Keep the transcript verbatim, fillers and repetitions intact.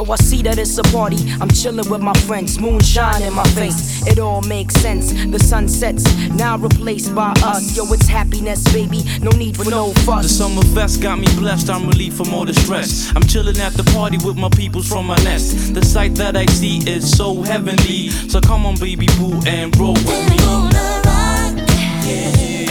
So I see that it's a party. I'm chilling with my friends, moonshine in my face. It all makes sense. The sun sets, now replaced by us. Yo, it's happiness, baby. No need for no fuss. The summer fest got me blessed. I'm relieved from all the stress. I'm chilling at the party with my peoples from my nest. The sight that I see is so heavenly. So come on, baby boo, and roll with me. We're gonna rock, yeah.